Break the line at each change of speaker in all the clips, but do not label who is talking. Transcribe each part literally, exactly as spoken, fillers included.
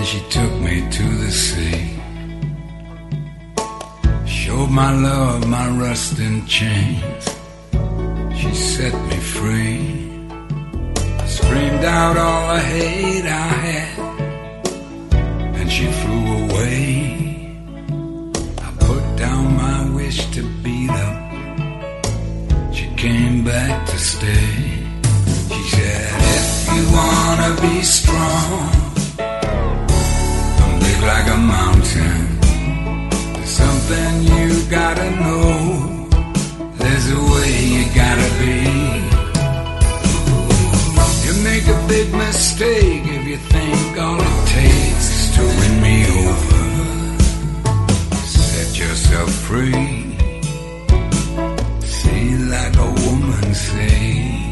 she took me to the sea. Showed my love, my rusting chains. She set me free. I screamed out all the hate I had, and she flew away. I put down my wish to beat up. She came back to stay. She said, if you wanna be strong, I'm big like a mountain. There's something you gotta know. There's a way you gotta be. You make a big mistake if you think all it takes is to win me over. Set yourself free. See like a woman say.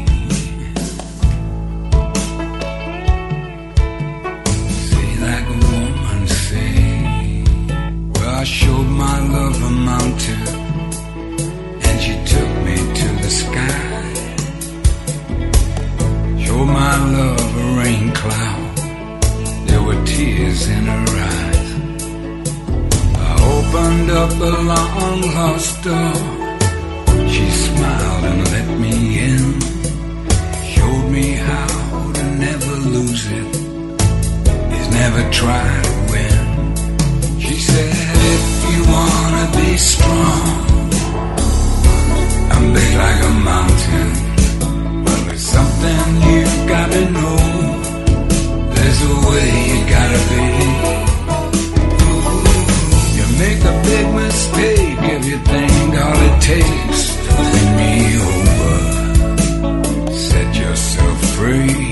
See like a woman say. Well, I showed my love a mountain, she took me to the sky. Showed my love a rain cloud. There were tears in her eyes. I opened up a long lost door. She smiled and let me in. Showed me how to never lose it is never try to win. She said, if you wanna be strong, I'm big like a mountain. Well, there's something you gotta know. There's a way you gotta be. You make a big mistake if you think all it takes to win me over. Set yourself free.